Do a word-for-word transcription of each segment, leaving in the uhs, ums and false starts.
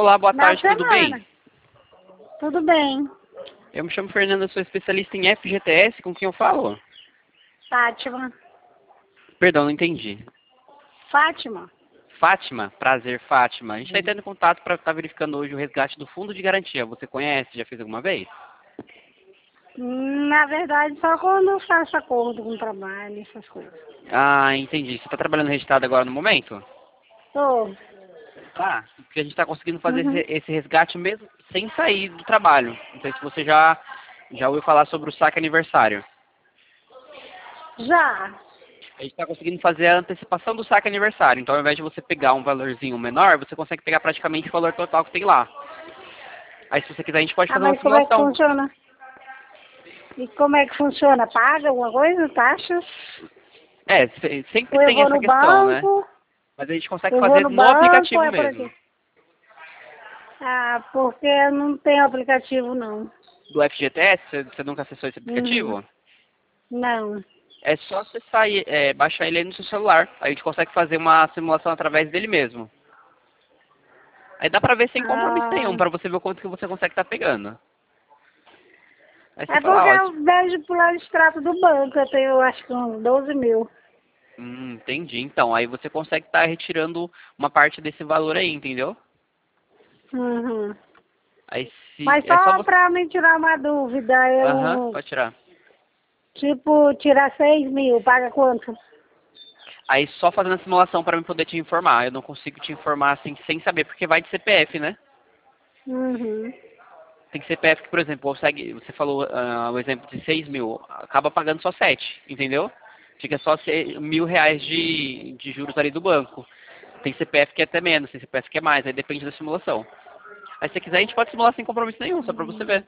Olá, boa Na tarde, tudo semana. bem? Tudo bem. Eu me chamo Fernanda, sou especialista em F G T S, com quem eu falo? Fátima. Perdão, não entendi. Fátima. Fátima, prazer, Fátima. A gente está entrando em contato para estar verificando hoje o resgate do fundo de garantia. Você conhece? Já fez alguma vez? Na verdade, só quando eu faço acordo com o trabalho, essas coisas. Ah, entendi. Você está trabalhando registrado agora no momento? Tô. Tá, porque a gente está conseguindo fazer Uhum. esse, esse resgate mesmo sem sair do trabalho. Não sei se você já, já ouviu falar sobre o saque aniversário. Já. A gente está conseguindo fazer a antecipação do saque aniversário. Então, ao invés de você pegar um valorzinho menor, você consegue pegar praticamente o valor total que tem lá. Aí, se você quiser, a gente pode Ah, fazer uma mas como é que simulação. funciona? E como é que funciona? Paga alguma coisa? Taxas? É, se- sempre Ou eu tem vou essa no questão, né? banco? Mas a gente consegue Eu vou fazer no no banco ou aplicativo é por mesmo. aqui? Ah, porque eu não tenho aplicativo, não. Do F G T S, você você nunca acessou esse Uhum. aplicativo? Não. É só você sair, é, baixar ele aí no seu celular. Aí a gente consegue fazer uma simulação através dele mesmo. Aí dá pra ver sem compromisso nenhum, Ah, pra você ver o quanto que você consegue estar pegando. Aí você é fala, porque ó, eu vejo pelo extrato do banco, eu tenho acho que uns doze mil. hum, entendi. Então, aí você consegue estar retirando uma parte desse valor aí, entendeu? Uhum. Aí se Mas é só só você. pra me tirar uma dúvida, Aham, eu, pode tirar. tipo, tirar seis mil, paga quanto? Aí só fazendo a simulação para eu poder te informar. Eu não consigo te informar assim sem saber, porque vai de C P F, né? Uhum. Tem C P F que, por exemplo, consegue, você falou ah, o exemplo de seis mil, acaba pagando só sete, entendeu? Fica só se- mil reais de, de juros ali do banco. Tem C P F que é até menos, tem C P F que é mais, aí depende da simulação. Aí se você quiser a gente pode simular sem compromisso nenhum, só pra você ver.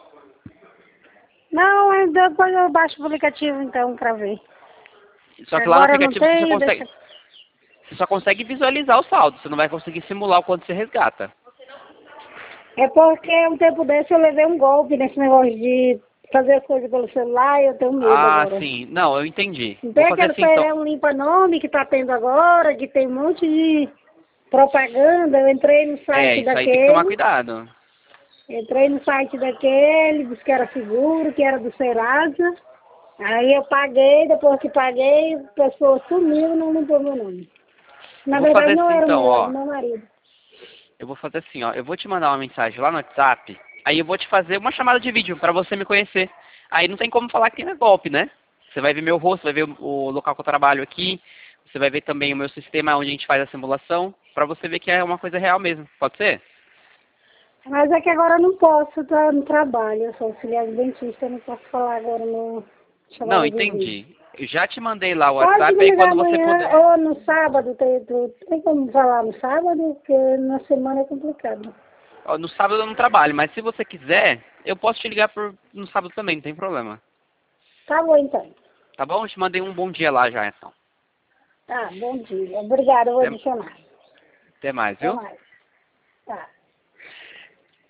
Não, mas depois eu baixo o aplicativo então pra ver. Só que lá no Agora eu não aplicativo você só tenho, deixa. consegue, você só consegue visualizar o saldo, você não vai conseguir simular o quanto você resgata. É porque um tempo desse eu levei um golpe nesse negócio de fazer as coisas pelo celular e eu tenho medo Ah, agora. sim. Não, eu entendi. Não Vou tem fazer aquele assim então. feirão limpa-nome que tá tendo agora, que tem um monte de propaganda. Eu entrei no É, site isso aí tem que tomar daquele, cuidado. entrei no site daquele, disse que era seguro, que era do Serasa. Aí eu paguei, depois que paguei, a pessoa sumiu e não limpou meu nome. Eu Na vou verdade fazer não assim era o então, meu, era o ó. meu marido. Eu vou fazer assim, ó. Eu vou te mandar uma mensagem lá no WhatsApp. Aí eu vou te fazer uma chamada de vídeo pra você me conhecer. Aí não tem como falar que não é golpe, né? Você vai ver meu rosto, vai ver o, o local que eu trabalho aqui. Você vai ver também o meu sistema onde a gente faz a simulação. Pra você ver que é uma coisa real mesmo. Pode ser? Mas é que agora eu não posso, estar no trabalho, eu sou auxiliar de dentista, eu não posso falar agora no Não, chamada de vídeo. entendi. Eu já te mandei lá o Pode WhatsApp, me aí ligar quando você amanhã puder. ou no sábado, tem, tem, tem como falar no sábado, porque na semana é complicado. Ó, no sábado eu não trabalho, mas se você quiser, eu posso te ligar por, no sábado também, não tem problema. Tá bom então. Tá bom? Eu te mandei um bom dia lá já, então. Tá, bom dia. Obrigada, eu vou Até, adicionar. até mais, Até viu? mais. Tá.